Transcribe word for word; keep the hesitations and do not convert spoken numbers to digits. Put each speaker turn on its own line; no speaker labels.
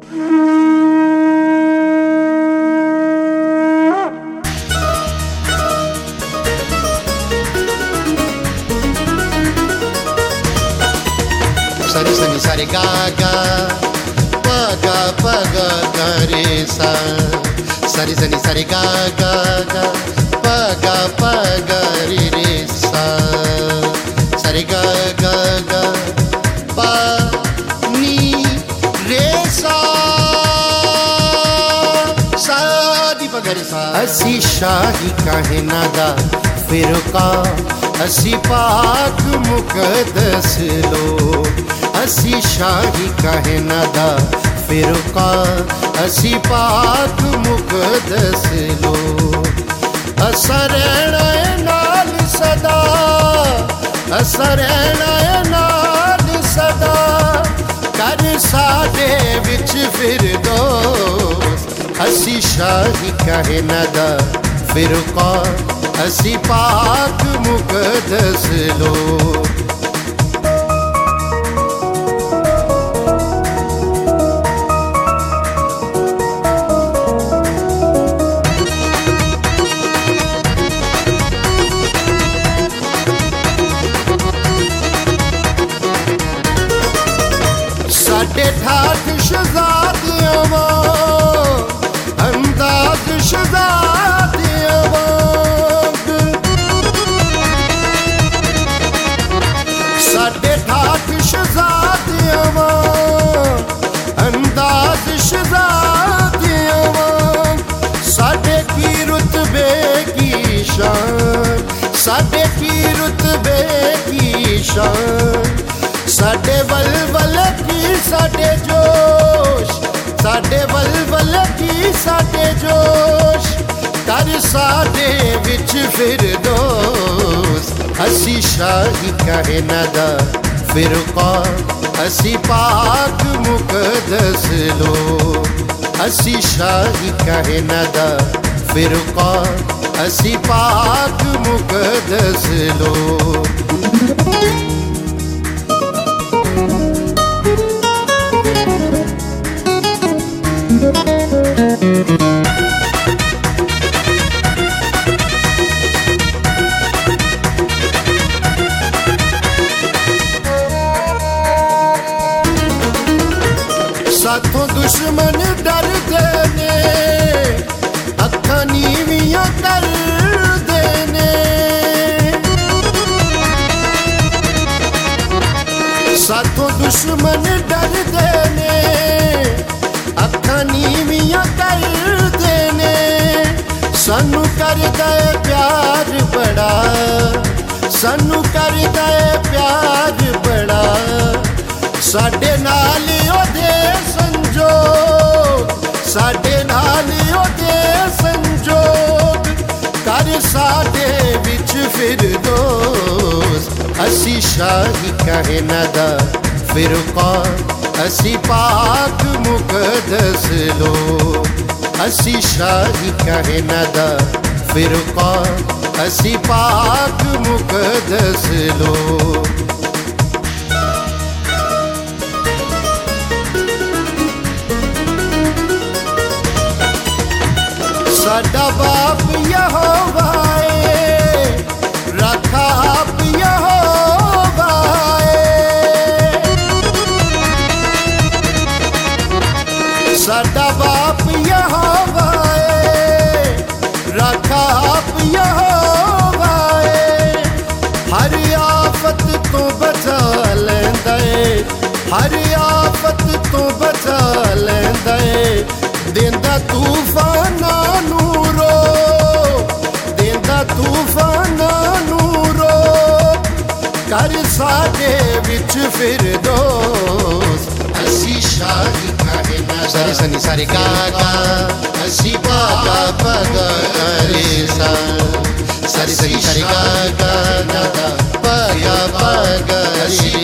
सरी सनी सारे गा गा प गा प गा गा रे सा सरी सनी सारे गा गा गा प गा प गा रे रे सा सारे गा गा गा प नी रे सा सा दी प गा रे सा असी शाही काहे नादा फिरका असी पाक मुकद्दस लोग असी शाही काहे नादा फिरका असी पाक मुकद्दस लोग असा रहना है नाल सदा असा रहना है नाल सदा कर साडे विच फिरदौस असी शाही काहे नादा फिरका असी पाक मुकद्दस लोग साडे ठाठ शहजादियां वांग अंदाज शहजादियां वांग साडे ठाठ शहजादियां वांग अंदाज शहजादियां वांग साडे की रुतबे की शान साडे की रुतबे की शान साडे वलवल की साडे जोश साडे वलवल की साडे जोश कर साडे विच फिरदौस असी शाही काहे नादा फिरका असी पाक मुकद्दस लोग असी शाही काहे नादा फिरका असी पाक मुकद्दस लोग साथों दुश्मन डरदे ने अखां नीवियां करदे ने साथों दुश्मन डरदे ने अखां नीवियां करदे ने सानू करदा है प्यार बड़ा सानू करदा है प्यार बड़ा साडे नाल ओदे संजोग साडे नाल ओदे संजोग कर साडे विच फिरदौस असी शाही काहे नादा फिरका असी पाक मुकद्दस लोग असी शाही काहे नादा फिरका असी पाक मुकद्दस लोग साडा बाप यहोवा है रखा आप यहोवा है साडा बाप यहोवा है रखा आप यहोवा है हर आफत तो बचा लैंदा है हर आफत तो बचा लैंदा है देंदा तूफाना नूरो देंदा तूफाना नूरो कर साडे विच फिरदौस असी शाही काहे नादा सरी सनी सारे गा गा असी पागा पगा रे सा सरी सनी सारे गा गा नादा पगा पगा रे